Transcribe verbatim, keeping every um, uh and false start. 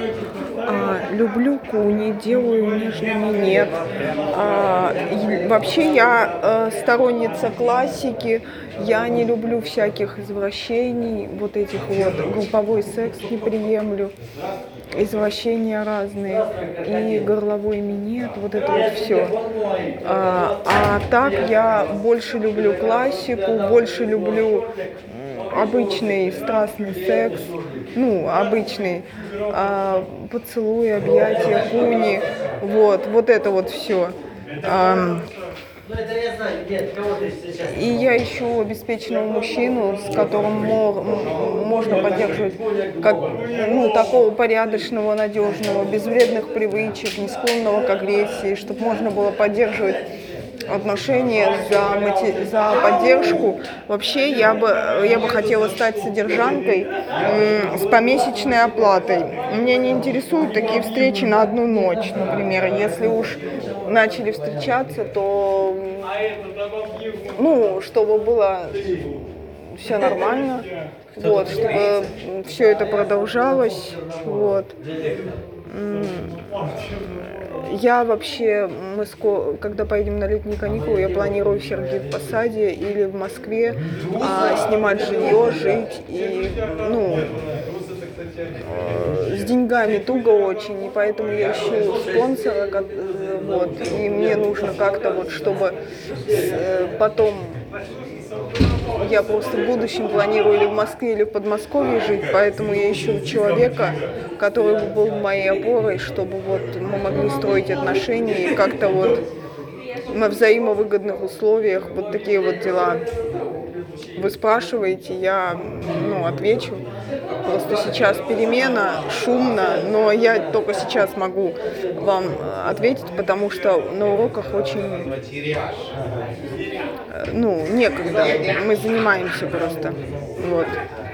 А, люблю куни, делаю нежный минет. А, и вообще я э, сторонница классики. Я не люблю всяких извращений, вот этих вот. Групповой секс не приемлю. Извращения разные. И горловой минет, вот это вот все. А, а так я больше люблю классику, больше люблю обычный страстный секс, ну, обычный, а, поцелуи, объятия, куни, вот, вот это вот все. И я ищу обеспеченного мужчину, с которым мо- м- можно поддерживать как, ну, такого порядочного, надежного, без вредных привычек, не склонного к агрессии, чтобы можно было поддерживать отношения за, мати- за поддержку. Вообще я бы, я бы хотела стать содержанкой м, с помесячной оплатой. Меня не интересуют такие встречи на одну ночь, например. Если уж начали встречаться, то ну, чтобы было все нормально, вот, чтобы все это продолжалось, вот. Я вообще, мы ско- когда поедем на летние каникулы, я планирую в Сергиев Посаде или в Москве а, снимать жилье, жить и, ну, э, с деньгами туго очень, и поэтому я ищу спонсора, как, э, вот, и мне нужно как-то вот, чтобы э, потом я просто в будущем планирую или в Москве, или в Подмосковье жить, поэтому я ищу человека, который бы был моей опорой, чтобы вот мы могли строить отношения и как-то вот на взаимовыгодных условиях вот такие вот дела. Вы спрашиваете, я, ну, отвечу. Просто сейчас перемена, шумно, но я только сейчас могу вам ответить, потому что на уроках очень, ну, некогда. Мы занимаемся просто. Вот.